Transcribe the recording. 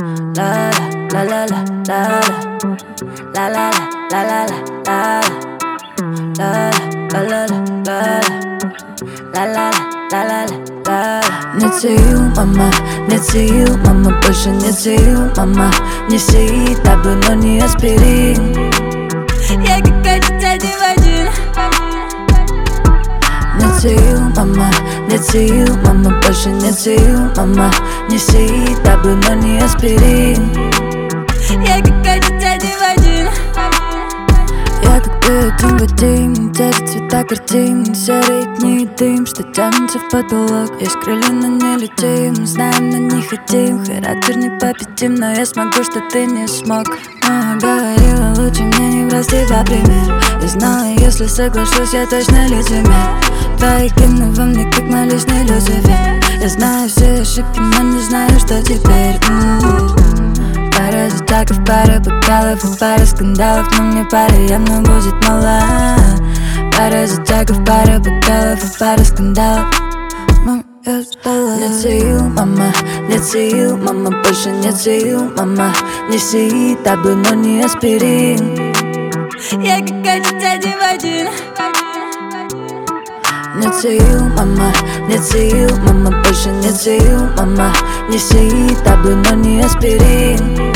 La la la la la la la la la la la la la la la la. Нет сил, мама, нет сил, мама, больше нет сил, мама. Не сей табло, но не аспирин. Я как один в один. Нет сил, мама, нет сил, мама, больше нет сил, мама. Не сей табло, но не аспирин. Я как один в один. Я как ты один в один. Те же цвета картин, серые дни и дым, что тянется в потолок. Есть крылья, но не летим, знаем, но не хотим. Характер непобедим, но я смогу, что ты не смог. Мама говорила, лучше мне не брать тебя пример. И знала, если соглашусь, я точно лицемер. Твои гены во мне, как мой личный Люцифер. Я знаю все ошибки, но не знаю, что теперь. Пара затаков, пара бокалов и пара скандалов. Но мне пара явно будет мала. Пара затаков, пара бокалов и пара скандалов. Мама, я устала. Нет сил, мама, нет сил, мама, больше нет сил, мама. Не сей табло, но не аспирин. Я как один в один. Нет сил, мама, нет сил, мама, больше нет сил, мама. Не сей табло, но не аспирин.